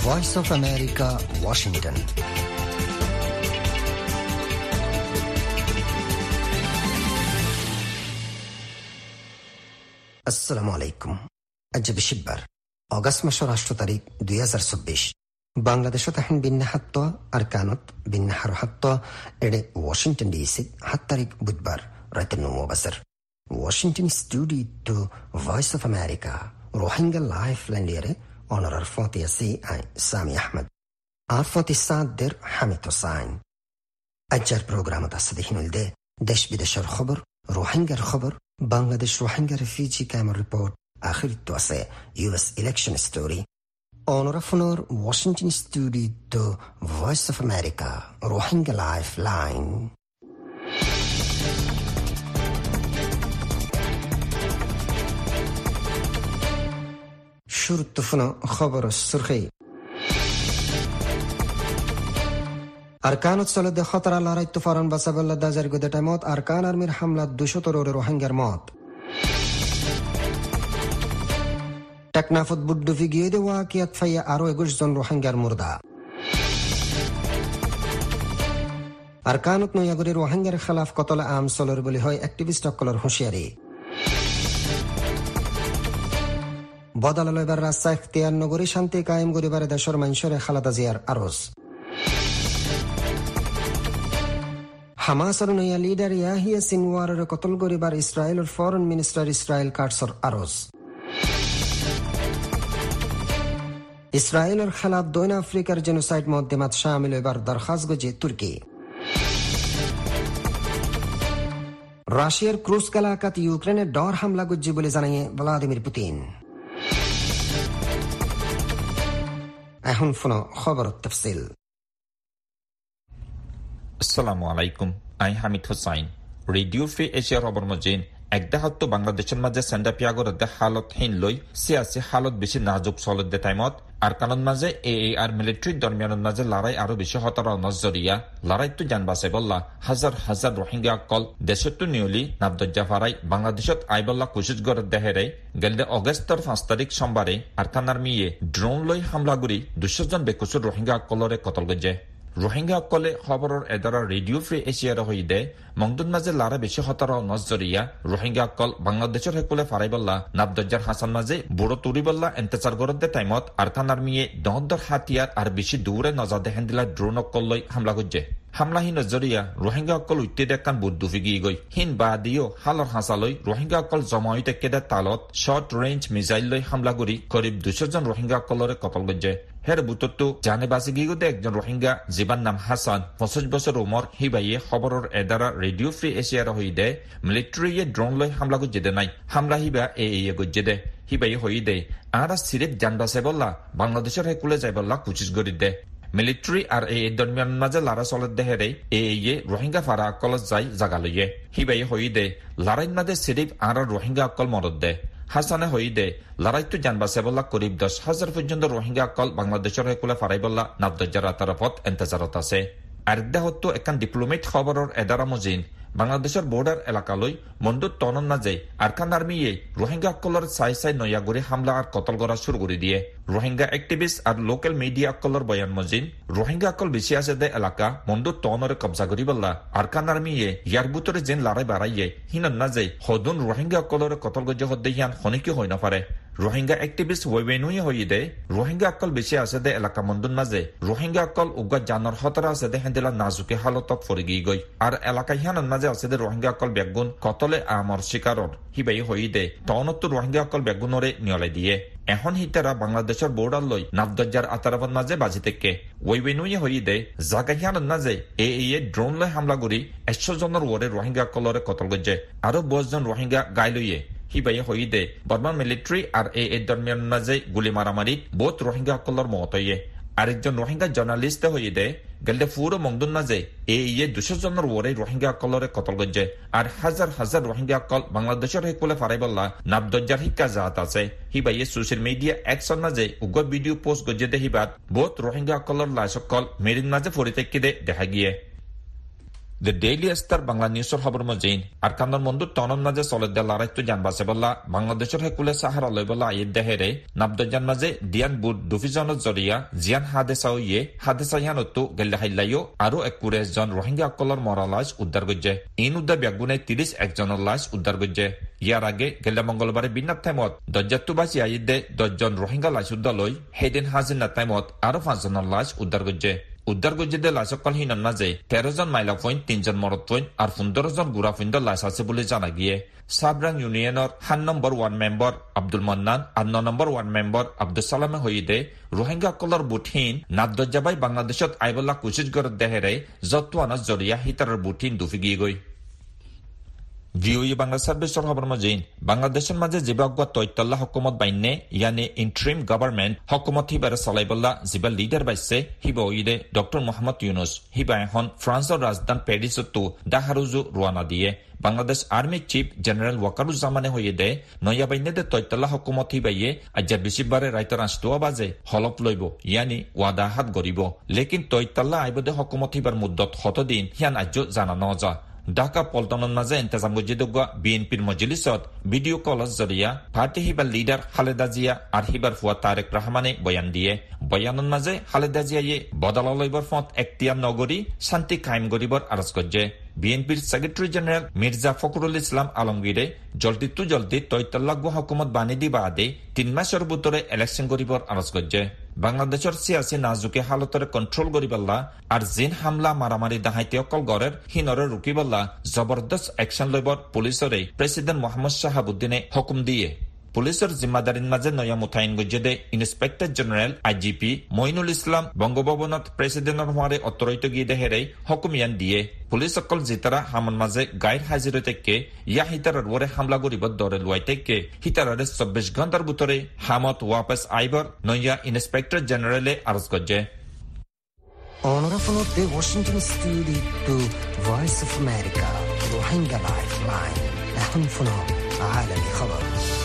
Voice of America, Washington. আসসালামু আলাইকুম। আজ বিশিববার অগাস্ট মাসের 8 তারিখ 2024। বাংলাদেশত এখন বিন্যাহাত্ত আর কানত বিন্যাহার হাত্ত এডে ওয়াশিংটন ডিসি 7 তারিখ বুধবার রাত 9 বাজার। ওয়াশিংটন স্টুডিও টু Voice of America Rohingya life লাইন্ডিয়ারে অনারার ফতি আসি আই সামি আহমদ আর ফতি সাদদের হামিদ হোসাইন। আজকের প্রোগ্রামত আছে দেখিনুল দে দেশ বিদেশের খবর, রোহিঙ্গার খবর, Bangladesh Rohingya refugee camp report, আখিরিত আছে ইউএস ইলেকশন স্টোরি। অনরাফনর ওয়াশিংটন স্টুডিও টু Voice of America Rohingya life line. শুরুত্তফুন খবর সুরখি আরকানত সলদে খতরা লড়াইত্য ফরান বাসাবল্লা দাজার গুদে টাইমত আরকান আর্মির হামলা 200 রোহিঙ্গার মত। টেকনাফত বুড্ডুফি গিয়ে দেওয়া কিয়াত ফাইয়া আরো 21 জন রোহিঙ্গার মুর্দা। আরকানত নয়াগরি রোহিঙ্গার খেলাফ কতলা আম চলর বলি হয় অ্যাক্টিভিস্ট অকলর হুঁশিয়ারি। বদলাল এবার রাস্তা ইখতিয়ার নগরী শান্তি কায়েম করিবার দেশের মানুষের খালেদা জিয়ার আরজ। হামাসের নয়া লিডার ইয়াহিয়া সিনওয়ারের কতল করিবার ইসরায়েলের ফরেন মিনিস্টার ইসরায়েল কাটসর আরজ। ইসরায়েলের খেলাফ দক্ষিণ আফ্রিকার জেনোসাইড মধ্যমাত শামিল এবার দরখাস্ত গজে তুর্কি। রাশিয়ার ক্রুস্ক এলাকাত ইউক্রেনের ডর হামলা গজ্জি বলে জানিয়ে ভ্লাদিমির পুতিন। এখন ফোন খবর তফসিল। আসসালামু আলাইকুম, আই হামিদ হোসাইন। রেডিও ফ্রি এশিয়ার খবর মজিন একদাহত্ব বাংলাদেশের মাঝে সেন্ডা পিয়াগর হালত হিন লই সিয়াসি হালত বেশি নাজুক চলত দে টাইমত আর কারণ মাঝে আর মিলিটারির দরমিয়ানের মাঝে লড়াই আরো বেশি হতার নজরিয়া লড়াই তো জান বাসে বললা হাজার হাজার রোহিঙ্গা কল দেশত নিউলি নাবদজ্জা ফারাই বাংলাদেশত আইবল্লা কুশিস গড় দেহেরে গেলদে অগস্টর 5 তারিখ সোমবারে আরকানার মিয়ে ড্রোন লই হামলা করি 200 জন বেকুসুর রোহিঙ্গা কলরে কতল গজে। রোহিঙ্গা কলে খবরের এদারা রেডিও ফ্রি এশিয়ার হইদে মংদুন মাঝে লারা বেশি হতার নজরিয়া রোহিঙ্গা কল বাংলাদেশের হেকুলে ফারাইবল্লা নাবদজ্জার হাসান মাঝে বুড়ো তুরিবল্লা এন্তেচার গরদে টাইমত আরকান আর্মিয়ে দহদ্দর হাতিয়ার আর বেশি দূরে নজর দেহেন দিলা ড্রোন কলই হামলা করছে। হামলাহীন নজরিয়া রোহিঙ্গা অকল উত্তে দেখান বুদ্ধুফি গিয়ে গই হিন বা দিও হালর হাসালৈ রোহিঙ্গা অকল জমাই তেকেদে তালত শর্ট রেঞ্জ মিসাইল লৈ হামলা করি করিব 200 জন রোহিঙ্গা অকলরে কতল গজ্জে। হের বুতত্তু জানে বাসি গিয়ে গদে একজন রোহিঙ্গা জীবান নাম হাসান 25 বছর উমর হিবাইয়ে খবরের এদারা রেডিও ফ্রি এশিয়ার হইদে মিলিটারিয়ে ড্রোন লৈ হামলা গজ্জে দে নাই হামলা হিবা এ গজ্জে দে হিবাই হইদে আর সিরিফ জানবাসে বললা বাংলাদেশের হেকুলে যাই বললা কুচিস গড়ি দে। মিলিটারি আর দরমিয়ান মাঝে লারা চলত দেহেরে রোহিঙ্গা ফারা অকল যাই জাগা লইয়ে হিবাই হইদে লড়াইর মাঝে সিরিফ আর রোহিঙ্গা অকল মরদ দে। হাসানে হইদে লড়াইতো জানবাসে বললা করিব 10,000 পর্যন্ত রোহিঙ্গা অকল বাংলাদেশের হেকুলে ফারাই বললা নাবদজ্জার আতারফত এন্তেজারত আছে। আরেকদা হতো একান ডিপ্লোমেট খবরের এদারা মজিন বাংলাদেশের বর্ডার এলাকালৈ মন্দুর তনন মাঝে আরকান আর্মিয়ে রোহিঙ্গা অকলর চাই চাই নয়াগুড়ি হামলা আর কতল করা শুরু করে দিয়ে। রোহিঙ্গা এক্টিভিস্ট আর লোকাল মিডিয়া অকলর বয়ান মজিন রোহিঙ্গা অকল বেশি আছে দে এলাকা মন্দুর তনরে কবজা করি বললা আরকান আর্মিয়ে ইয়ার বুতরে যেন লড়াই বাড়াইয়ে হিনন না যে হদুন রোহিঙ্গা অকলরে কতল গজ্জে হদ্দে হিয়ান খনিকি হই না পারে। রোহিঙ্গা এক্টিভিস্ট ওয়েবেনুই হই দে রোহিঙ্গা অকল বেশি আছে দে এলাকা মন্দুর মাঝে রোহিঙ্গা অকল উগা জানর হতরা আছে দে হেন্দিলা নাজুকে হালতত ফরি গিয়ে গই আর এলাকা হিয়ানন মাঝে আছে দে রোহিঙ্গা অকল বেগুন কতলে আমর শিকারর হিবাই হই দে তনত্তু রোহিঙ্গা অকল বেগুনরে নিয়লাই দিয়ে। এখন হিতারা বাংলাদেশের বর্ডার লই নাবদজ্জার আতারাবন মাঝে বাজি থেকে ওইবেনুই হই দে জাগা হিয়ানন মাঝে ড্রোন লই হামলা করি 100 জনের ওরে রোহিঙ্গা কলরে কতল গজ্জে আরো 20 জন রোহিঙ্গা গাই লইয়ে হিবাই হই দে বর্মান মিলিটারি আর দরমিয়ান মাঝে গুলি মারামারি বহুত রোহিঙ্গা কলর মত হইয়ে। আরেকজন রোহিঙ্গা জার্নালিস্ট হয়ে দে গেলদে পুরো মংদুন মাঝে 200 জনের ওরে রোহিঙ্গা কলরে কতল গজ্জে আর হাজার হাজার রোহিঙ্গা কল বাংলাদেশের হেকুলে ফারাই বললা নাবদজ্জার হিক্কা জাহাত আছে হিবাইয়ে সোশ্যাল মিডিয়া একশন মাঝে উগ্র ভিডিও পোস্ট গজ্জে দে হিবাত বহুত রোহিঙ্গা কলর লাশ কল মেরিন মাঝে ফরি থেকে দে দেখা গিয়ে। দ্য ডেইলি স্টার বাংলা নিউজের খবর মজিন আর কান্দর মন্দু টনন মাঝে চলে লারাই তো জানবাসে বললা বাংলাদেশের হেকুলে সাহারা লই বলা আইয়ের দেহেরে নাবদজান মাঝে ডিয়ান বুট দুফিজনের জরিয়া জিয়ান হাদেসাও হাদেসাইয়ানতো গেল্লা হাইলাইও আরো 41 জন রোহিঙ্গা অকলর মরা লাশ উদ্ধার করছে ইন উদ্ধার ব্যাগুনে 31 জনের লাশ উদ্ধার করছে ইয়ার আগে গেল্লা মঙ্গলবারে বিন্নাত টাইমত দজ্জাতুবাসী আইয়েদে 10 জন রোহিঙ্গা লাশ উদ্ধার লই হেদিন হাজিনা টাইমত আরো 5 জনের লাশ উদ্ধার করছে উদ্ধার গজ্জেদের লাশ অকল হিনার মাঝে 13 জন মাইলা পয়েন্ট 3 জন মরদ পয়েন্ট আর 15 জন গুড়া পয়েন্টের লাশ আছে বলে জানা গিয়ে সাবরাং ইউনিয়নের 7 নম্বর 1 মেম্বার আব্দুল মান্নান আর 9 নম্বর 1 মেম্বার আব্দুল সালামে হইদে রোহিঙ্গা কলর বুটহীন নাদ্দজাবাই বাংলাদেশত আইবলা কুচিজ গড় দেহেরে যত্ওয়ানা জরিয়া হিতারের বুটহীন দুফি গিয়ে গই ভিওই বাংলা সার্ভিসের খবর মজিন বাংলাদেশের মাঝে জিবাগবা তৈতল্লা হকুমত বাইনে ইয়ানি ইন্ট্রিম গভর্নমেন্ট হকুমত হিবারে চলাইবল্লা জিবা লিডার বাইছে হিবা ওইদে ডক্টর মোহাম্মদ ইউনুস হিবা এখন ফ্রান্সের রাজধান প্যারিসতো দাহারুজু রওনা দিয়ে বাংলাদেশ আর্মি চিফ জেনারেল ওয়াকারুজ্জামানে হইয়ে দে নয়া বাইনেদে তৈতল্লা হকুমত হিবাইয়ে আজ্জার বেশিবারে রাইতর আঁচটোয়া বাজে হলপ লইব ইয়ানি ওয়াদা হাত গরিব লেকিন তৈতল্লা আইবদে হকুমত হিবার মুদ্দত হতদিন হিয়ান আজ্য জানানো যা ঢাকা পল্টনের মাঝে ইন্তজাম গজিদুগা বিএনপির মজলিসত ভিডিও কলের জরিয়া পার্টি হিবার লিডার খালেদা জিয়া আর হিবার ফুয়া তারেক রহমানে বয়ান দিয়ে বয়ানের মাঝে খালেদা জিয়ায়ে বদলা লইবার ফত এখতিয়ার নগরী শান্তি কায়েম গরিবর আরজ করছে বিএনপির সেক্রেটারি জেনারেল মির্জা ফখরুল ইসলাম আলমগীরে জলদি তৈতল্লাগ হকুমত বানি দিবা আদে 3 মাসের ভিতরে ইলেকশন গরিবর আরজ করছে বাংলাদেশের সিয়াসি নাজুকে হালতরে কন্ট্রোল করিবাল্লা আর জিন হামলা মারামারি দাহাইতে অকল গড়ের হিনরে রুকিবাল্লা জবরদস্ত অ্যাকশন লইবর পুলিশরে প্রেসিডেন্ট মোহাম্মদ শাহাবুদ্দিনে হুকুম দিয়ে পুলিশের জিম্মাদারির মাঝে নয়া মুতাইন গজ্জেদে inspector general IGP Moinul Islam বঙ্গভবনত প্রেসিডেন্টর হওয়ারে অতরৈত গিয়ে দেহেরে হুকুমিয়ান দিয়ে পুলিশ সকল জিতারা হামন মাঝে গাইর হাজির থেকে ইয়া হিতারের ওরে হামলা গরিবত দরে লুয়াই থেকে হিতারে 24 ঘন্টার ভিতরে হামত ওয়াপস আইবার নয়া inspector জেনারেলে Araz গজ্জে Honorable the Washington Studio to Voice of America Rohingya Lifeline এখন ফোনো আলামি খবর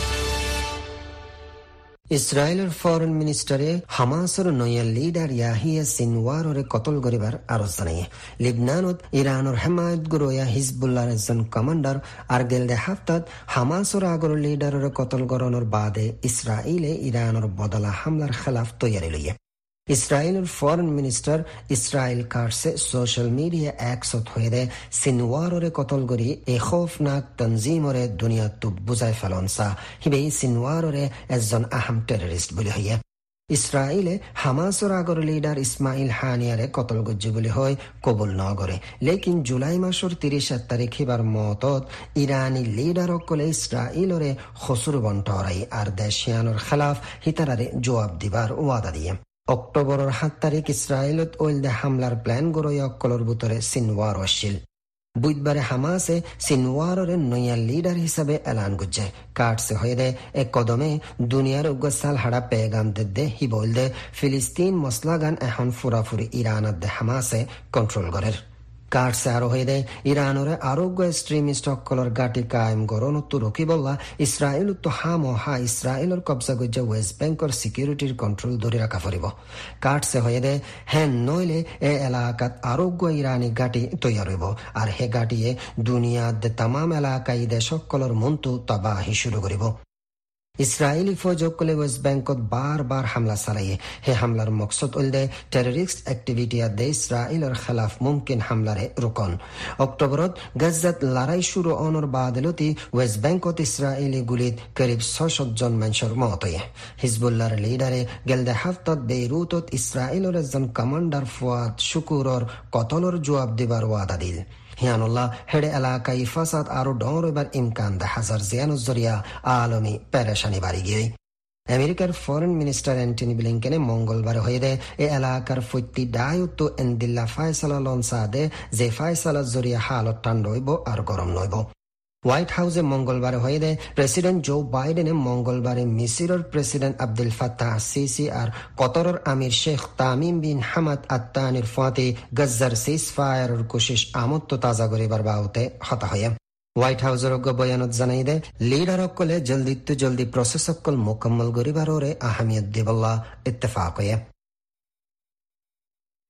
ইসরায়েলের ফরেন মিনিস্টারে হামাসের নয়া লিডার ইয়াহিয়া সিনওয়াররে কতল করিবার আরজ জানায় লিবনানত ইরানের হেমায়ত গুরোয়া হিজবুল্লাহর একজন কমান্ডার আর গেলদে হাফতাত হামাসের আগর লিডারের কতল করানোর বাদে ইসরায়েলে ইরানের বদলা হামলার খেলাফ তৈয়ারি লইয়ে ইসরায়েলের ফরেন মিনিস্টার ইসরায়েল কার্সে সোশ্যাল মিডিয়া একসত হয়ে দে সিনওয়াররে কতল করি এ খৌফনাক তনজিমরে দুনিয়া তো বুঝাই ফেলনসা হিবে সিনওয়াররে একজন আহম টেররিস্ট বলে হইয়া ইসরায়েলে হামাসের আগর লিডার ইসমাইল হানিয়ারে কতল গজ্জি বলে হয় কবুল নগরে লেকিন জুলাই মাসের 30 তারিখ হিবার মতত ইরানি লিডার অকলে ইসরায়েলরে খসুর বন্টরাই আর দেশিয়ানোর খেলাফ হিতারারে জবাব দিবার ওয়াদা দিয়ে অক্টোবরের 7 তারিখ ইসরায়েলত ওইলদে হামলার প্ল্যান গড়ই অকলর ভিতরে সিনওয়ার আসছিল বুধবারে হামাসে সিনওয়ারের নয়া লিডার হিসাবে এলান করছে কাটছে হয়ে দে এক কদমে দুনিয়ার উগ্রসাল হাড়া পেগাম দে হি বলদে ফিলিস্তিন মসলাগান এখন ফুরাফুরি ইরানত দে হামাসে কন্ট্রোল করে কাটছে আরো হয়ে দে ইরানরে আরোগ্য এক্সট্রিমিস্ট অকলর গাটি কায়েম গরণ তো রকি বললা ইসরায়েল তো হা ইসরায়েলের কবজা গজ্জা ওয়েস্ট ব্যাংকর সিকিউরিটির কন্ট্রোল ধরে রাখা পড়িব কাটছে হয়ে দে হ্যাঁ নইলে এ এলাকাত আরোগ্য ইরানি গাটি তৈয়ার হইব আর হে গাটিয়ে দুনিয়ার তামাম এলাকায় দেশ সকলর মন্তু তবাহি শুরু করিব ইসরায়েলি ফৌজ অকলে ওয়েস্ট ব্যাংকত বার হামলা চালাইয়ে হে হামলার মকসদ উলদে টেররিস্ট অ্যাক্টিভিটি দে ইসরায়েলের খেলাফ মুমকিন হামলারে রোকন অক্টোবরত গাজাত লড়াই শুরু অনর বাদলতি ওয়েস্ট ব্যাংকত ইসরায়েলি গুলিত করিব 600 জন মানুষের মত হয়ে হিজবুল্লাহর লিডারে গেলদে হাফতত বেইরুতত ইসরায়েলের একজন কমান্ডার ফুয়াদ শুকুরর কতলর জবাব দিবার ওয়াদা দিল হিয়ানুল্লাহ হেডে এলাকায় ফাসাদ আরো ডর এবার ইমকান দে হাজার জিয়ানুজ জরিয়া আলমী পেরেশানি বাড়ি গিয়ে আমেরিকার ফরেন মিনিস্টার অ্যান্টনি ব্লিংকেনে মঙ্গলবার হয়ে দে এ এলাকার ফৈতি দায়িত্ব এন্দিল্লা ফায়সালা লনসা দে যে ফায়সালার জরিয়া হালত ঠান্ডা হইব আর গরম নইব হোয়াইট হাউসে মঙ্গলবার হয়ে দে প্রেসিডেন্ট জো বাইডেনে মঙ্গলবারে মিসরের প্রেসিডেন্ট আব্দুল ফাত্তাহ সিসি আর কতরের আমির শেখ তামিম বিন হামাদ আত্তানির ফাতে গাজ্জার সিজ ফায়ারের কোশিশ আমত্ত তাজা করিবার বাউতে হতা হয়ে হোয়াইট হাউসের বয়ানত জানাই দে লিডার অকলে জলদি প্রসেস অকল মোকাম্মল করিবার ওরে আহমিয়ত দিবল্লা ইত্তেফাক হয়ে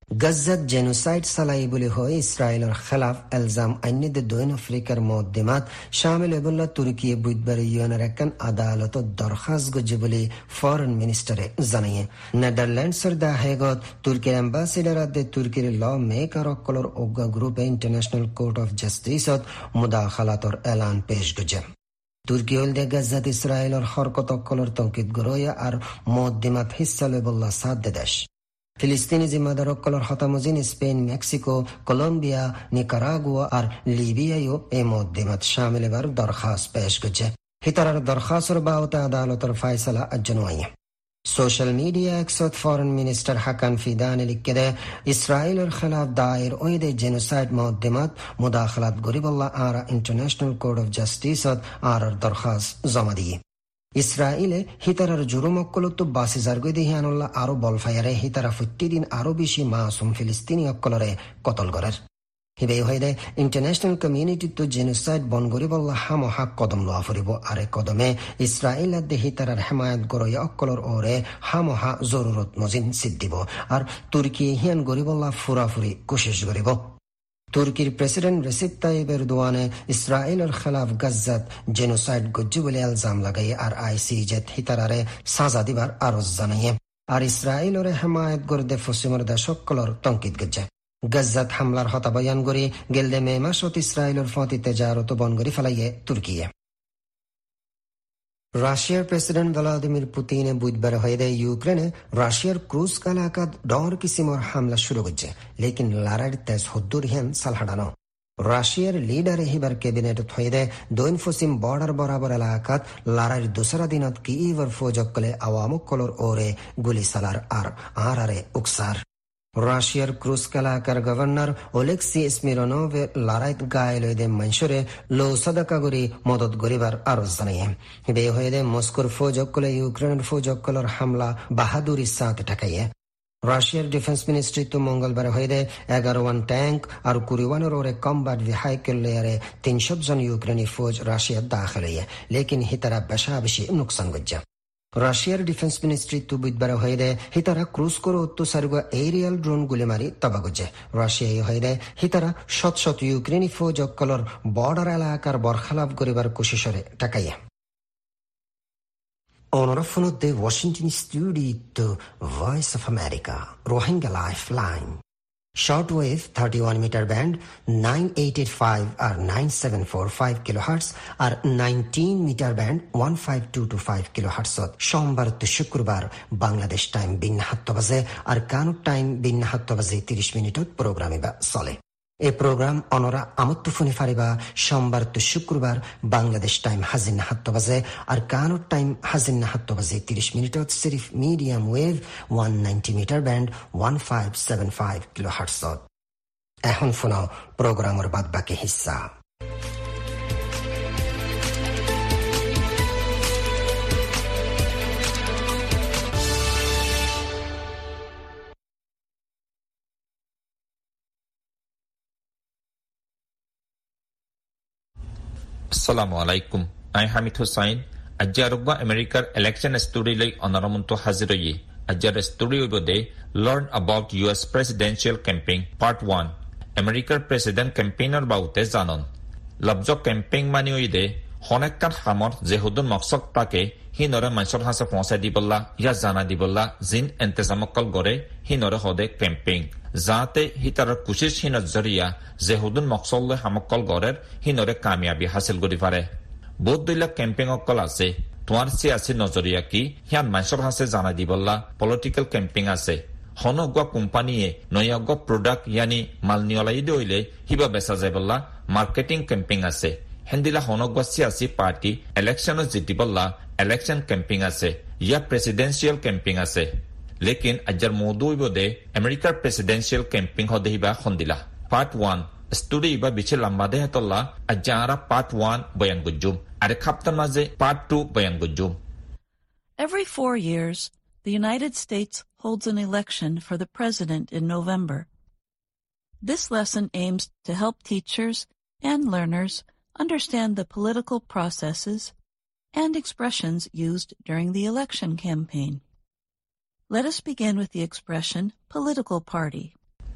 গাজ্জাত জেনোসাইড চালাই বুলি হৈ ইছৰাইলৰ খেলাফ এলজাম আইনিদে দক্ষিণ আফ্ৰিকাৰ মকদ্দমাত শামিল এবল্লা তুৰ্কীয়ে বুধবাৰে ইউএনৰ এখন আদালতত দৰখাস্ত গজ্জে বুলি ফৰেন মিনিষ্টাৰে জানিয়ে। নেদাৰলেণ্ডছৰ দা হেগত তুৰ্কীৰ এম্বাচিডাৰত তুৰ্কীৰ ল মেকাৰসকলৰ অজ্ঞা গ্ৰুপে ইণ্টাৰনেশ্যনেল কোৰ্ট অফ জাষ্টিছত মুদাখালাতৰ এলান পেশ গজ্জে। তুৰ্কী হল দে গাজ্জাত ইছৰাইলৰ হৰকতসকলৰ তংকিত গৰয়া আৰু মকদ্দমাত হিস্সা লবল্লা সাধ্য দেশ। ফিলিস্তিনি জিম্মাদারসকলৰ হতামজিন স্পেন, মেক্সিকো, কলম্বিয়া, নিকারাগুয়া আর লিবিয়ায়ও এই মকদ্দমাত শামিল এবার দরখাস্ত পেশ করছে। হিতারার দরখাস্তর বাবতে আদালতের ফায়সালা আজ্জনওয়াইয়ে। সোশ্যাল মিডিয়া একসত ফরেন মিনিস্টার হাকান ফিদানে লিখে দে ইসরায়েলের খেলাফ দায়ের ওইদে জেনোসাইড মকদ্দমাত মুদাখালাত গরিবল্লাহ আরা ইন্টারন্যাশনাল কোর্ট অফ জাস্টিসত আরার দরখাস্ত জমা দিয়ে। ইসরায়েলে হিতারার জুরুমক্কলতো ২২,০০০ গদিহিয়ানুল্লাহ আরো বলফায়ারে হিতারা প্রতিদিন আরো বেশি মাসুম ফিলিস্তিনি অক্কলরে কতল করার হিবে হইলে ইন্টারন্যাশনাল কমিউনিটি তো জেনোসাইড বন গরিবল্লাহ হামহা কদম লোয়া ফুরিব। আরে কদমে ইসরায়েল দে হিতারার হেমায়ত গরয়া অক্কলর ওরে হামহা জরুরত মজিন সিদ্দিব আর তুর্কি হিয়ান গরিবল্লাহ ফুরাফুরি কোশিশ করিব। তুর্কির প্রেসিডেন্ট রেসিপ তাইয়িব এরদোয়ানে ইসরায়েলের খেলাফ গাজ্জাত জেনোসাইড গজ্জে বলে এলজাম লাগাই আর আইসিজেত হিতারারে সাজা দিবার আরজ জানাইয়ে। আর ইসরায়েলের হেমায়ত গর্দে পশ্চিমের দেশকলর তঙ্কিত গজ্জে। গাজ্জাত হামলার হতা বয়ান করি গেলদে মে মাসত ইসরায়েলের ফতি তেজারত বন করি ফেলাইয়ে তুর্কিয়ে। রাশিয়ার প্রেসিডেন্ট ভ্লাদিমির পুতিনে বুধবার হয়ে ইউক্রেনে রাশিয়ার ক্রুজ এলাকাত ডর কিসিমর হামলা শুরু করছে, লেকিন লারার তেজ হদ্দুর হিয়ান সালহাডানো। রাশিয়ার লিডার হিবার ক্যাবিনেটত হয়ে দৈন পশ্চিম বর্ডার বরাবর এলাকাত লারার দোসরা দিনত কিইভর ফৌজকলে আওয়ামকলর ওরে গুলি সালার আর আরে উকসার। রাশিয়ার ক্রুজ এলাকার গভর্নর ওলেক্সি স্মিরনোভ লড়াইত গায়েলদে মনসুরে লো সদকাগুরি মদত গরিবার আরজ জানিয়ে। বে হয়ে মস্কোর ফৌজকলে ইউক্রেনের ফৌজকলর হামলা বাহাদুরি সাথে ঠেকাইয়ে। রাশিয়ার ডিফেন্স মিনিস্ট্রি তো মঙ্গলবার হয়ে 11 ট্যাঙ্ক আর 21 ওরে কম্বাট ভেহিকল লেয়ারে 300 জন ইউক্রেনি ফৌজ রাশিয়ার দাখিল হয়ে, লেকিন হিতারা বেশা বেশি নুকসান গজ্জা। রাশিয়ার ডিফেন্স মিনিস্ট্রি তো বুধবার হয়ে হিতারা ক্রুজ করে অত্যাচারুয়া এরিয়াল ড্রোন গুলি মারি তবা গজ্জে। রাশিয়ায় হয়ে হিতারা শত শত ইউক্রেনি ফৌজ অক্কলর বর্ডার এলাকার বরখালাপ করিবার কোশিশরে টাকাইয়ে। অনরফনতে Washington studio Voice of America Rohingya lifeline shortwave 31 meter band 9885 or 9745 kilohertz আর 19 meter band 15225 kilohertz সোমবার তো শুক্রবার বাংলাদেশ টাইম বিন 7 বাজে আর কানুক টাইম বিন 7 বাজে 30 মিনিটত প্রোগ্রামে বা চলে। এই প্রোগ্রাম অনরা আমত্ত ফোনে ফারিবা সোমবার তো শুক্রবার বাংলাদেশ টাইম হাজিন 7 বাজে আর কানুক টাইম হাজিন 7 বাজে 30 মিনিটত সিরিফ medium wave 190 metre band 1575 kilohertz. এখন ফোনো প্রোগ্রামের বাদ বাকি হিস্সা। আসসালামু আলাইকুম। আই হামিদ হুসাইন। আজ্জারুব্বা আমেরিকার ইলেকশন স্টোরি লাই অনারমন্ত হাজির হইয়ে। আজ্জার স্টোরি হইবদে learn about US presidential campaign part 1। আমেরিকার প্রেসিডেন্ট ক্যাম্পেইনের বাউতে জানন। লব্জ ক্যাম্পেইন মানে হইদে হনেকান হামর যে হুদুন মকসদ তাকে হিনরে মানুষের হাসে পৌঁছাই দিবল্লা ইয়া জানা দিবল্লা জিন এন্তেজামকল গড়ে হিনরে হদে ক্যাম্পেইন যাতে হিতার কুশিস হিনত জরিয়া যে হুদুন মকসল্লে হামকল গড়ের হিনরে কামিয়াবি হাসিল করি পারে। বহুত দৈলা ক্যাম্পেইন অকল আছে। তোমার সিয়াসি নজরিয়া কি হিয়ান মানুষের হাসে জানা দিবল্লা পলিটিক্যাল ক্যাম্পেইন আছে। হনগুয়া কোম্পানিয়ে নয়াগুয়া প্রোডাক্ট ইয়ানি মাল নিয়লাই দইলে হিবা বেচা যাবল্লা মার্কেটিং ক্যাম্পেইন আছে। হেন্দিলা হনগুয়া সিয়াসি পার্টি ইলেকশন জিতিবল্লা ইলেকশন ক্যাম্পেইন আছে ইয়া প্রেসিডেন্সিয়াল ক্যাম্পেইন আছে। লেকিন আজ্জার মৌদু ইবদে আমেরিকার প্রেসিডেন্সিয়াল ক্যাম্পেইন হদে হিবা খন্দিলা পার্ট 1 স্টোরি ইবা বিছে লম্বা দে হেতল্লা আজ্জা আরা পার্ট 1 বয়ান গুজুম আরে খাপ্তার মাঝে পার্ট 2 বয়ান গুজুম। Every 4 years, the United States holds an election for the president in November. This lesson aims to help teachers and learners understand the political processes and expressions used during the election campaign. Let us begin with the expression political party.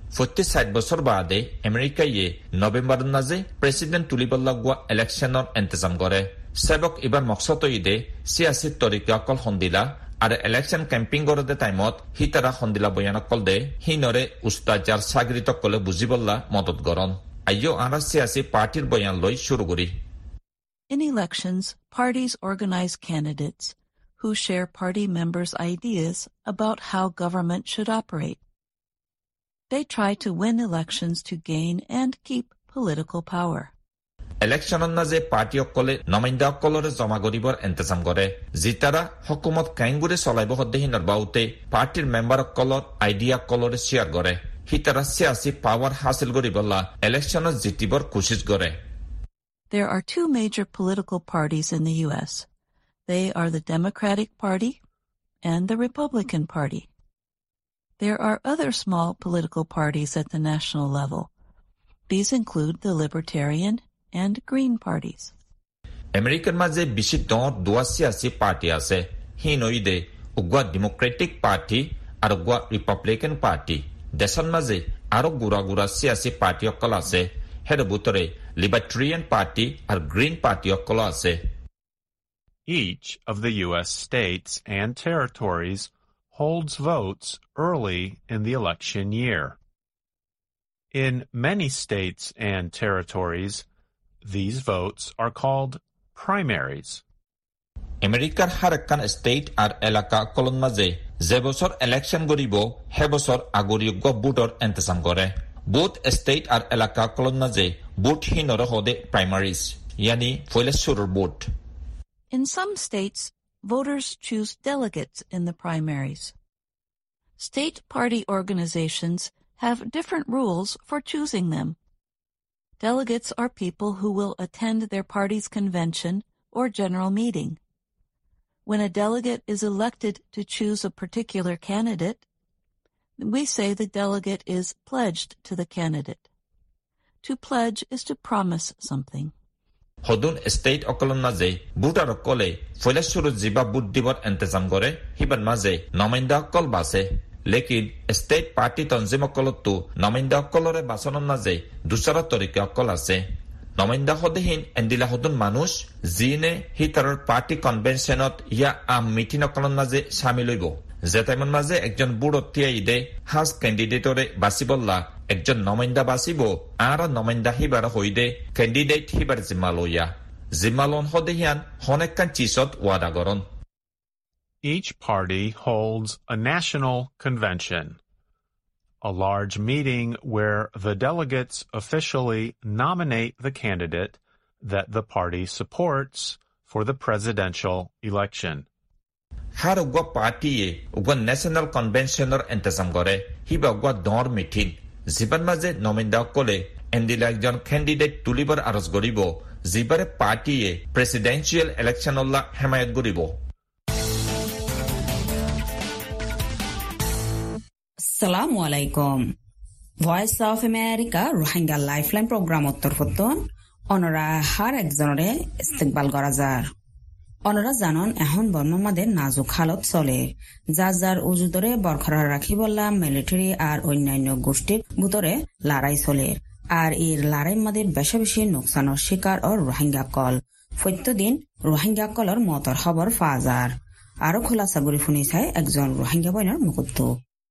প্রতি 60 বছর বাদে আমেরিকায় November নাজে president তুলিবল্লাগুয়া ইলেকশনের ইন্তজাম করে সেবক এবার মকসদ ইদে সিয়াসি তরিকা অকল হন্দিলা আর ইলেকশন ক্যাম্পিং করতে টাইমত হিতারা হন্দিলা বয়ানকল দে হিনরে উস্তাজার সাগরিত কলে বুঝিবল্লা মদত গরণ আইও আরা সিয়াসি পার্টির বয়ান লই শুরু করি In elections, parties organize candidates who share party members' ideas about how government should operate. They try to win elections to gain and keep political power. ইলেকশনের নাজে পার্টি অকলে নমাইন্দা অকলরে জমা করিবর ইন্তজাম করে জিতারা হকুমত কাইঙ্গুরে চলাইব হদ্দেহিনৰ বাউতে পার্টির মেম্বার অকলর আইডিয়া অকলরে শেয়ার করে হিতারা সিয়াসি পাওয়ার হাসিল করিবল্লা ইলেকশনত জিতিবর কোশিশ করে There are two major political parties in the U.S. They are the Democratic Party and the Republican Party. There are other small political parties at the national level. These include the Libertarian and Green parties. আমেরিকার মাঝে বেশি দোয়া সিয়াসি party আছে হিনইদে উগুয়া Democratic party আর উগুয়া রিপাবলিকান পার্টি দেশের মাঝে আরো গুড়া সিয়াসি পার্টি অকল আছে হের ভিতরে লিবার্টেরিয়ান পার্টি আর গ্রিন পার্টি অকল আছে Each of the U.S. states and territories holds votes early in the election year. In many states and territories, these votes are called primaries. আমেরিকার হার একখান স্টেট আর এলাকা কলন মাঝে যে বছর ইলেকশন করিব হে বছর আগরিয়োগ্য ভোটর ইন্তজাম করে বুথ স্টেট আর এলাকা কলন মাঝে ভোট হিনর হদে প্রাইমারিজ ইয়ানি ফয়লে শুরুর vote In some states, voters choose delegates in the primaries. State party organizations have different rules for choosing them. Delegates are people who will attend their party's convention or general meeting. When a delegate is elected to choose a particular candidate, we say the delegate is pledged to the candidate. To pledge is to promise something. হদুন state অকলন মাঝে voter অকলে ফয়লা শুরু জিবা vote Dibar ইন্তজাম করে হিবার মাঝে নমাইন্দা অকল বাসে লেকিন স্টেট পার্টি তঞ্জিম অকলতো নমাইন্দা অকলরে বাসনের মাঝে দুসরা তরিকা অকল আছে নমাইন্দা হদেহীন এন্দিলা হদুন মানুষ জিনে হিতারর পার্টি কনভেনশনত ইয়া আম মিটিং অকলন মাঝে সামিল হইব যে টাইমন মাঝে একজন বুড়ো তিয়াইদে হাজ ক্যান্ডিডেটরে বাসিবল্লা একজন নমাইন্দা বাসিব আর নমাইন্দা হিবার হইদে ক্যান্ডিডেট হিবার জিম্মালইয়া জিম্মালন হদেহিয়ান হনেকান চিসত ওয়াদা গরন Each party holds a national convention, a large meeting where the delegates officially nominate the candidate that the party supports for the presidential election. har ugwa party e ugwa national conventioner ইন্তজাম করে হিবা ugwa দর meeting জিবান মাঝে নমিন্দা কলে এন্দিলা একজন ক্যান্ডিডেট তুলিবার আরজ করিব জিবারে পার্টি এ প্রেসিডেন্সিয়াল ইলেকশনল্লা হেমায়ত করিব আসসালামু আলাইকুম Voice of America Rohingya lifeline programme উত্তরফতন অনরা হার একজনরে ইস্তেকবাল করা যার অনরা জানন এখন বর্মামাদের নাজুক হালত চলে যার উজুদরে বরকরার রাখি বললা মিলিটারি আর অন্যান্য গোষ্ঠীর ভিতরে লড়াই চলে আর এর লড়াইয়ের মধ্যে বেশি বেশি নোকসানের শিকার ও রোহিঙ্গা কল প্রত্যেকদিন রোহিঙ্গা কলর মতর খবর পাওয়া যার আরো খোলাসা করে শুনিছে একজন রোহিঙ্গা বইনের মুকুত্ত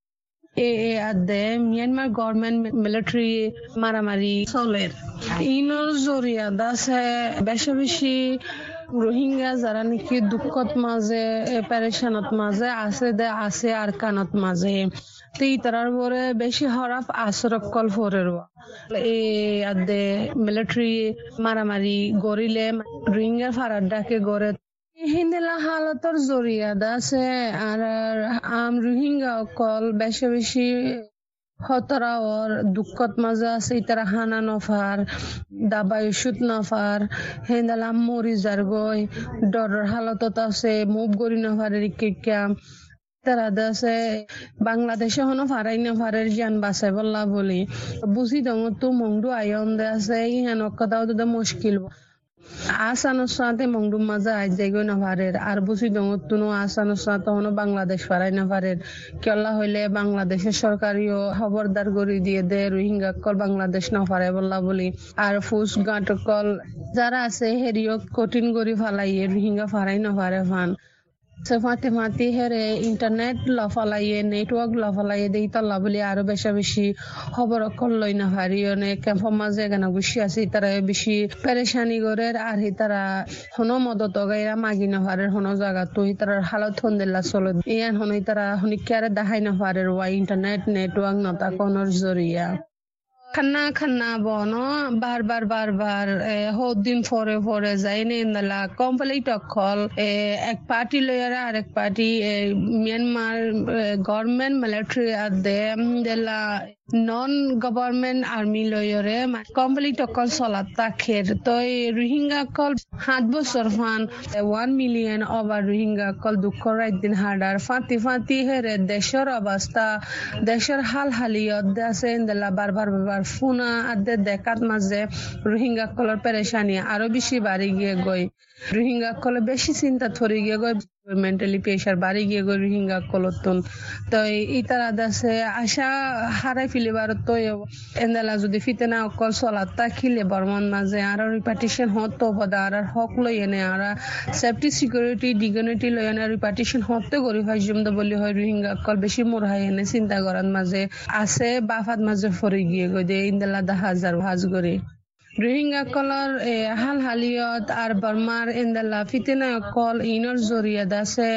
মিয়ানমার গভর্নমেন্ট মিলিটারি মারামারি চলের ইনোর জরিয়া দাসে বেশি বেশি রোহিঙ্গা যারা নাকি দুঃখত মাঝে পেরেশানত মাঝে আছে আর কানত মাঝে এই তারার পরে বেশি হরাফ আসরক কল ফরের আদে মিলিটারি মারামারি গড়িলে রোহিঙ্গা ফারার ডাকে গড়ে হিন্দিলা হালতর জরিয়া আছে আর আম রোহিঙ্গা কল বেশি বেশি হতরা ওর দুঃখত মাঝে আছে ইতারা হানা নফার দাবাই ওষুধ নফার হিন্দিলা মরি যার গই ডরের হালতত আছে মুভ গড়ি নফারের কিকা তারা আছে বাংলাদেশে হনো ফারাই নফারের জ্ঞান বাঁচাই বললা বলি বুঝি দঙ তো মংডু আয়ন দে আছে ইহান অক্কাদাও তো মুশকিল আসানোর সাথে মংডুম মাজা আজ যাইগো না পারের আর বুঝি দমতুনো আসানোর সাথে হনো বাংলাদেশ পারাই না পারের কেলা হইলে বাংলাদেশের সরকারিও খবরদার করে দিয়ে দে রোহিঙ্গা কল বাংলাদেশ না পারে বললা বলি আর ফুস গাঁটকল যারা আছে হেরিও কঠিন করে ফালাইয়ে রোহিঙ্গা পারাই না পারে ফান ফাতে ফাতে হেরে ইন্টারনেট লফালাইয়ে নেটওয়ার্ক লফালাইয়ে দেই তল্লা বলি আরো বেশা বেশি খবর অকল লই না পারি অনেক ক্যাম্প মাঝে গানা বসে আছে তারা বেশি পেরেশানি করে আর তারা হনো মদত গাইরা মাগি না পারে হনো জায়গা তো তারা হালত হন্দেলা চলে ইয়ান হনই তারা হনিকারে দেখাই না পারে ওয়াই ইন্টারনেট নেটওয়ার্ক নতা কোনর জরিয়া খান্না বনো বারবার দিন পরে যাই নেলা কমপ্লিট অকল এক পার্টি লয়ারা আরেক পার্টি মিয়ানমার গভর্নমেন্ট মিলিটারি আদে দেলা নন গভর্নমেন্ট আর্মি লয়রে কমপ্লিট অকল চলাত তাখের তো রোহিঙ্গা কল 7 বছর ফান 1 মিলিয়ন ওভার রোহিঙ্গা কল দুঃখ রাত দিন হার্ডার ফাতি হেরে দেশের অবস্থা দেশের হালিয়ত আছে দেলা বারবার ফুনা আদে দেখাত মাঝে রোহিঙ্গা কলর পেরেশানি আরো বেশি বাড়ি গিয়ে গই রোহিঙ্গা কলে বেশি চিন্তা থরি গিয়ে গই মেন্টালি প্রেশার বাড়ি গিয়ে গই রোহিঙ্গা কলতন তো ইতারা দাসে আশা হারাই ফিলিবার তো এন্দালা যদি ফিতে না অকল চলাত তাকিলে বর্মন মাঝে আর রিপার্টিশন হতো হদা আর হক লই এনে আর সেফটি সিকিউরিটি ডিগনিটি লই এনে রিপার্টিশন হতে গরি ফাইজম দা বলি হয় রোহিঙ্গা কল বেশি মোরহাই এনে চিন্তা করার মাঝে আছে বাফাত মাঝে ফরি গিয়ে গই দে ইন্দালা 10,000 ভাজ করে রোহিঙ্গা কলর হালিয়ত আর বর্মার ইন্দালা ফিতেনা কল ইনর জরিয়া দাসে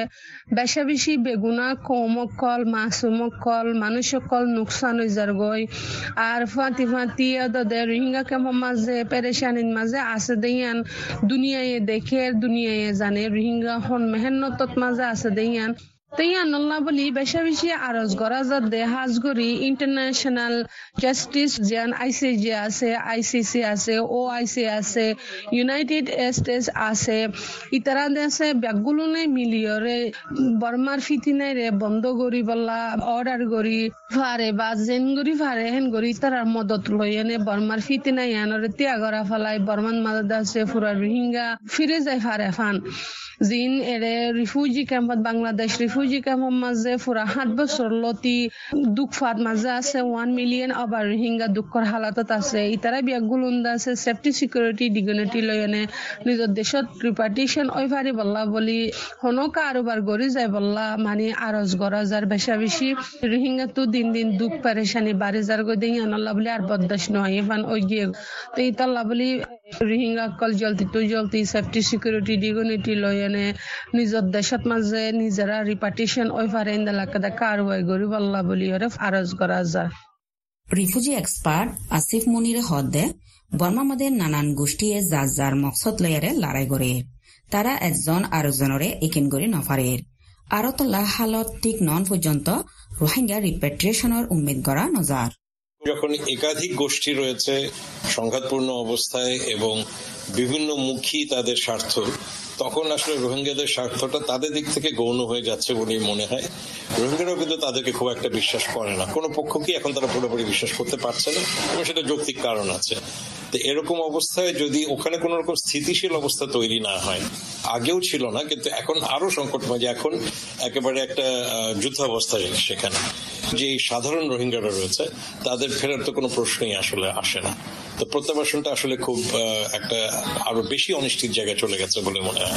বেশি বেগুনা কমকল মাসুমকল মানুষকল নুকসান হইজার গই আর ফাতি দে রোহিঙ্গা কেমন মাঝে পেরেশানির মাঝে আছে দেয়ান দুনিয়ায় দেখে দুনিয়ায় জানে রোহিঙ্গা হন মেহনতত মাঝে আছে দেয়ান তাইয়া নল্লা বলি বেশি আরজ গরা যার দেহাজ গরি ইন্টারন্যাশনাল জাস্টিস জিয়ান আইসিজে আছে আইসিসি আছে ওআইসি আছে ইউনাইটেড স্টেটস আছে ইতারা দেশে ব্যাগগুলো নেই মিলিয়রে বর্মার ফিতিনাই রে বন্ধ করি বললা অর্ডার করি ফারে বা জেন করি ফারে হেন করি তারার মদত লই এনে বর্মার ফিতিনাই আনরে তিয়া গড়া ফেলাই বর্মান মাদা আছে ফুরা রোহিঙ্গা ফিরে যায় ফারে ফান জিন এরে রিফিউজি ক্যাম্পত বাংলাদেশ রিফিউজি ক্যাম্পৰ মাঝে ফুরা 7 বছর লতি দুঃখ ফাত মাঝে আছে 1 মিলিয়ন আবার রোহিঙ্গা দুঃখর হালাতত আছে ইতারা বিয়াগুলুন্দা আছে সেফটি সিকিউরিটি ডিগনিটি লয়নে নিজের দেশত রিপার্টিশন ওইভারি বল্লা বলি হনো কারোবার গড়ি যায় বল্লা মানে আরজ গরা যার বেশি রোহিঙ্গা তো দিন দুঃখ পেরেশানি বাড়ি যার গো দিন আল্লাহ বলি আর বদদাস নয় এফান ওই গিয়ে তো ইতাল্লাহ বলি রোহিঙ্গা কল জলদি সেফটি সিকিউরিটি ডিগনিটি লয়নে নিজের দেশত মাঝে নিজেরা রিপার্টিশন ওই ফারে ইন্দালাকাদা কারওয়াই গরি বল্লা বলি ওরে আরজ করা যায় রিফিউজি এক্সপার্ট আসিফ মুনিরে হদে বর্মা মাদের নানান গোষ্ঠীয়ে যার মকসদ লয়ারে লড়াই করে তারা একজন আরেকজনরে একিন করে নফারের আরো তোলা হালত ঠিক নন পর্যন্ত রোহিঙ্গা রিপ্যাট্রিয়েশনের উম্মিদ করা নজার যখন একাধিক গোষ্ঠী রয়েছে সংঘাতপূর্ণ অবস্থায় এবং বিভিন্ন মুখী তাদের স্বার্থ তখন আসলে রোহিঙ্গাদের স্বার্থটা তাদের দিক থেকে গৌণ হয়ে যাচ্ছে বলেই মনে হয় রোহিঙ্গারাও কিন্তু তাদেরকে খুব একটা বিশ্বাস করে না কোনো পক্ষকে এখন তারা পুরোপুরি বিশ্বাস করতে পারছে না এবং সেটা যৌক্তিক কারণ আছে তো এরকম অবস্থায় যদি ওখানে কোন রকম স্থিতিশীল অবস্থা তৈরি না হয় আগেও ছিল না কিন্তু এখন আরো সংকটময় যে এখন একেবারে একটা যুদ্ধাবস্থায় সেখানে যে সাধারণ রোহিঙ্গারা রয়েছে তাদের ফেরার তো কোনো প্রশ্নই আসলে আসে না তো প্রত্যাবাসনটা আসলে খুব একটা আরো বেশি অনিশ্চিত জায়গায় চলে গেছে বলে মনে হয়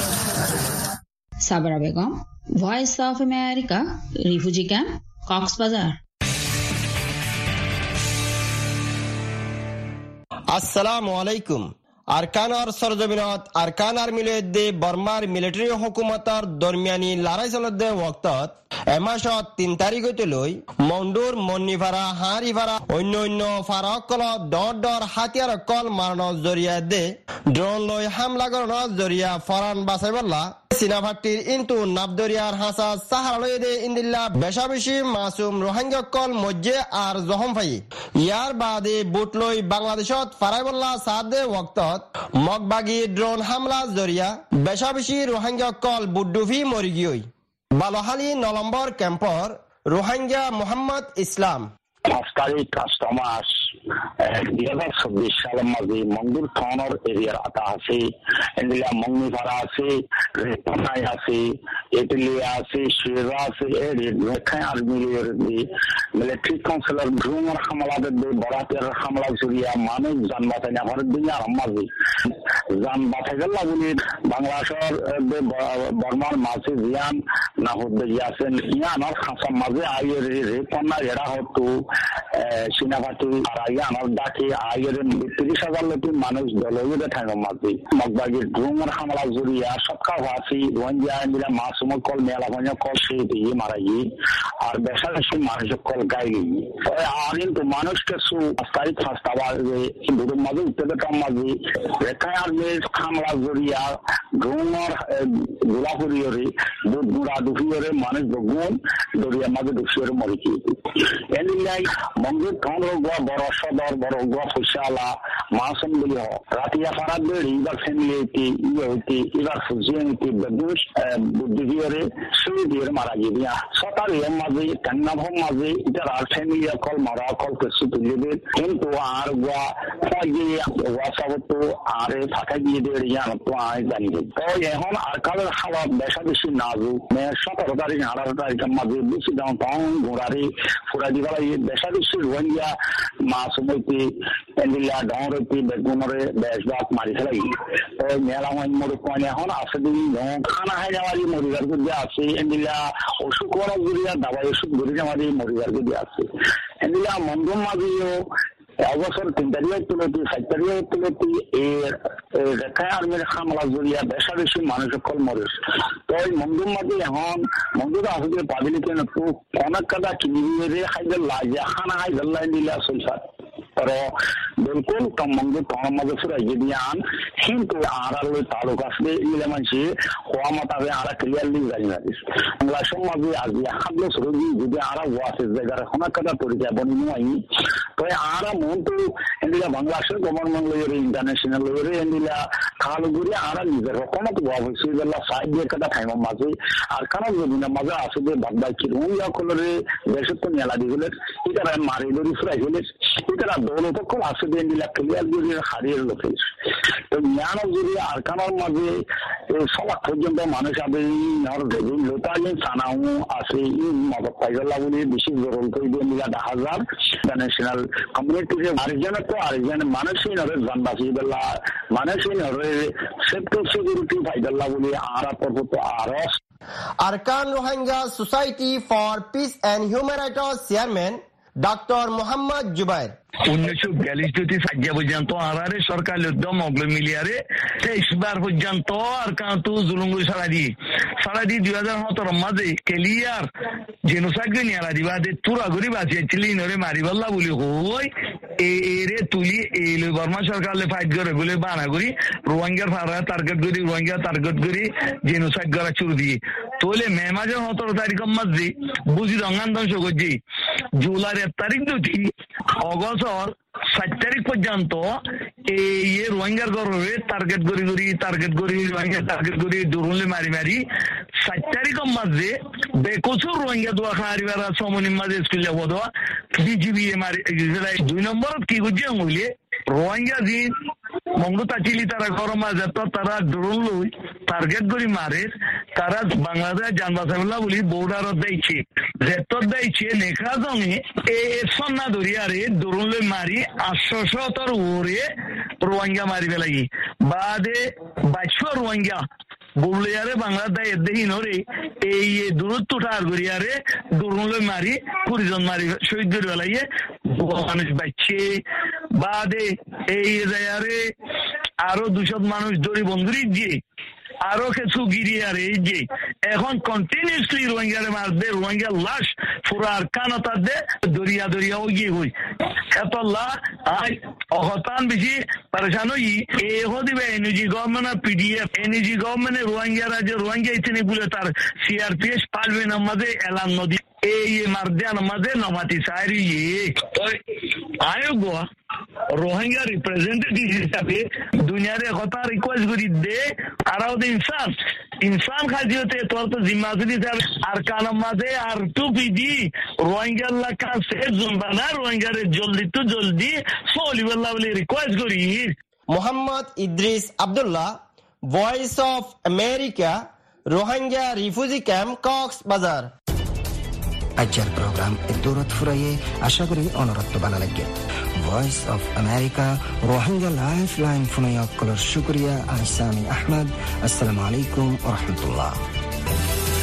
Sabra Begum Voice of America refugee camp Cox's Bazar আসসালামু আলাইকুম আরকানার সরজমিনত আরকানার মিলেদে বর্মার মিলিটারি হুকুমতর দরমিয়ানি লড়াই চলতে ওয়াক্তত এমাসত 3 তারিখতে লৈ মন্ডুর মন্নিফারা হারিফারা অন্য ফারকল দর হাতিয়ার কল মারানোর জরিয়া দে ড্রোন লই হামলা করানোর জরিয়া ফরান বাঁচাইবল্লা সিনাভাটির ইন্তু নাবদরিয়ার হাসা সাহারলয়ে দে ইন্দিল্লা বেশি মাসুম রোহিঙ্গা কল মজ্জে আর জহম ফাই ইয়ার বাদে বুট লই বাংলাদেশত ফারাইবল্লা সাদে ওয়াক্তত মগবাগি ড্রোন হামলা জরিয়া বেশি রোহিঙ্গা কল বুড্ডুভি মরি গিয়ে বালহালি 9 নম্বর ক্যাম্পর রোহিঙ্গা মোহাম্মদ ইসলাম Oscari customers 2024 সালের মাঝে মঙ্গুর থানার এরিয়ার আতা আছে, এন্ডিলা মঙ্গিপাড়া আছে, রেপানাই আছে, এটলিয়া আছে, শিরা আছে, রেখায় আর্মির মিলিটারি কাউন্সিলর ড্রোনের হামলাদের বরাতের হামলা জড়িয়ে মানুষ যান বাঁচাই না ভারত দিন আর মাঝে যান বাঁচাই গেল বলে বাংলাদেশের বর্মার মাঝে জিয়ান না হতে গিয়েছেন ইয়ানোর হাসান মাঝে আইয়ের রেপানা এরা হতো সিনাপাতি আর ইয়ানোর ডাকে আইয়ের 30,000 লোক মানুষ দলীয় ঠাঙ্গা মাঝে মগবাগির ড্রোনের হামলা জড়িয়ে সবকা ভাসি রোহিঙ্গা মিলা মাসুম কল মেলা ভাঙা কল সে দিয়ে মারা গিয়ে আর বেশাবেশি মানুষ কল গাই গিয়ে আর কিন্তু মানুষকে সু আস্তারিত ফাস্তাবা হিন্দুদের মাঝে উত্তেজতার মাঝে রেখায় আর্মির হামলা জড়িয়া ড্রোনের গোলাপুরিয়রে দুধ গুড়া দুফিয়রে মানুষ বগুন দরিয়ার মাঝে দুফিয়রে মরে গিয়েছে এদিলাই মঙ্গল থানোর গোয়া বড় সদর বড় গোয়া ফুসালা মাসুম বলি রাতিয়া ফারাদ এবার ফ্যামিলি হইতে ইয়ে হইতে এবার ফুজিয়ে হইতে বেদুস বুদ্ধিবিয়রে সুইদিয়রে মারা গিয়ে সতার এর মাঝে কান্নাভর মাঝে এটার আর ফ্যামিলি কল মারা কল কিছু তুলিবে কিন্তু আর গোয়া গিয়ে গোয়া সাবত আরে ফাঁকা দিয়ে দিয়ে ইয়ান তো আয় জানিবে তো এখন আর কালের হাওয়া বেশা বেশি নাজুক 17 তারিখ 18 তারিখের মাঝে বেশি দাম পাউন ঘোড়ারে ফুরা দিবালা বেশা বেশি রোহিঙ্গা মাসুম হইতে এন্ডিলা ডর হইতে বেগুনরে বেশবাক মারি ফেলাই তো মেলা মরে কোয়ানে এখন আছে দিন খানা খাই যাওয়ারি মরিগার গুলি আছে এন্ডিলা ওষুধ করা গুলিয়া দাবাই ওষুধ গুলি যাওয়ারি মরিগার গুলি আছে এন্ডিলা মন্দম মাঝেও অবসর 3 তারিখ তুলতি 7 তারিখ তুলতি এর রেখায় আর্মির হামলা জড়িয়া বেশা বেশি মানুষ কল মরে তো এই মন্দম মাঝে এখন মন্দুর আসলে পাবিলি কেন তো অনেক কাদা কিনিয়ে খাইদের লাগে খানা খাই গল্লাই নিলা সলসা pero बिल्कुल कम मंगे कौन मजे फिर ये दियान हिंद तो आरा लो तालुक असले ये मंची हुआ मता वे आरा क्लियरली जानी ना दिस इंग्लिश मजे आजिया हम लोग सुरुजी जुदे आरा वासे जगह रखना कदा तोड़ी जाए बनी नहीं तो आरा मोन तो इंडिया बांग्लादेश गवर्नमेंट लोरे इंटरनेशनल लोरे इंडिया खालुगुरी आरा निजर रखना तो वासे जल्ला साइड ये कदा टाइम मजे আর কারণ যদি না মজা আসবে বাদবাই কি রুইয়া কলরে দেশে তো মেলা দিগুলে এটা মারি দড়ি ফ্রাই হলে এটা দৌলত কল আসবে ইন্ডিয়া ক্লিয়ার যদি হারিয়ে লোকে তো জ্ঞান যদি আর কারণ মাঝে সবার পর্যন্ত মানুষ আবে নর দেবী লোটালে সানাও আছে এই মত পাইলা বলে বেশি জরুরি করে দিয়ে মিলা 10,000 ইন্টারন্যাশনাল কমিউনিটির আরেকজন তো আরেকজন মানুষই নরে জানবাসী বেলা মানুষই নরে সেফটি সিকিউরিটি পাইলা বলে আর পর্যন্ত আরস Arkan Rohingya Society for Peace and Human Rights Chairman Dr. Muhammad Jubair 1942 সাজ্জা পর্যন্ত আরারে সরকার উদ্যম অগ্লো মিলিয়ারে 23 বার পর্যন্ত আর কান্তু জুলুঙ্গু সারা দি 2017 মাঝে ক্লিয়ার জেনোসাইড নিয়ারা দিবাদে তুরা গরি বাসি চিলি নরে মারিবাল্লা বলি হই এরে তুলি এই বর্মা সরকারলে ফাইট করে বলে বানা করি রোহিঙ্গার ফারা টার্গেট করি জেনোসাইড করা শুরু দি তোলে মে মাসের 17 তারিখ মাঝে বুঝি রঙান ধ্বংস করছি জুলাইয়ের 1 তারিখ দুটি অগস্ট 7 তারিখ পর্যন্ত এই রোহিঙ্গার গড়ে টার্গেট করি রোহিঙ্গা টার্গেট করি দুরুলে মারি 7 তারিখ মাঝে বেকসুর রোহিঙ্গা দোয়া খারিবারা সমনি মাঝে স্কুল যাব দোয়া বিজিবি মারি 2 নম্বর কি গুজে হইলে রোহিঙ্গা জি মঙ্গতা চিলি তারা গরম আছে তো তারা ড্রোন লই টার্গেট করি মারে তারা বাংলাদেশ জানবাসাবলা বলি বর্ডারত দেইছে নেখা জমি এ সন্না দরিয়ারে ড্রোন লই মারি 800 ওরে রোহিঙ্গা মারিবে লাগি বাদে 22 রোহিঙ্গা বুবলিয়ারে বাংলাদেশ দেহি নরে এই দূরত্ব ঠার করিয়ারে ড্রোন লই মারি 20 জন মারি শহীদ করে লাগিয়ে মানুষ বাচ্চে বাদে এই জায়গারে আরো 200 মানুষ দড়ি বন্ধুরি দিয়ে আরো কিছু গিরিয়ারে এই যে এখন কন্টিনিউসলি রোহিঙ্গারে মারবে রোহিঙ্গা লাশ পুরা কানতা দে দরিয়া গিয়ে হই এতলা অহতান বেশি পরেশান হই এ হদিবে এনজি গভর্নমেন্ট পিডিএফ এনজি গভর্নমেন্ট রোহিঙ্গা রাজ্য রোহিঙ্গা ইতনি বলে তার সিআরপিএস পারবে না মাঝে এলান নদী এই মারদিয়ান মাঝে নমাতি সারি আয়োগ রোহিঙ্গা রিপ্রেজেন্টেটিভ হিসাবে দুনিয়ার কথা রিকোয়েস্ট করি দে আরাও ইনসান খাজিওতে তোর তো জিম্মাদারি হিসাবে আর কানার মাঝে আর টু পিজি রোহিঙ্গা এলাকা সে জুম্বানা রোহিঙ্গারে জলদি সলিবাল্লাহ বলে রিকোয়েস্ট করি। Mohammad Idris Abdullah, Voice of America, Rohingya refugee camp, Cox's Bazar. আজকের প্রোগ্রাম দূরত ফুরাইয়ে আশা করি অনরত্ব বানা লাগে। Voice of America Rohingya life line ফুনাইয়া কলর শুক্রিয়া। আহসামি আহমদ। আসসালামু আলাইকুম ওয়া রাহমাতুল্লাহ।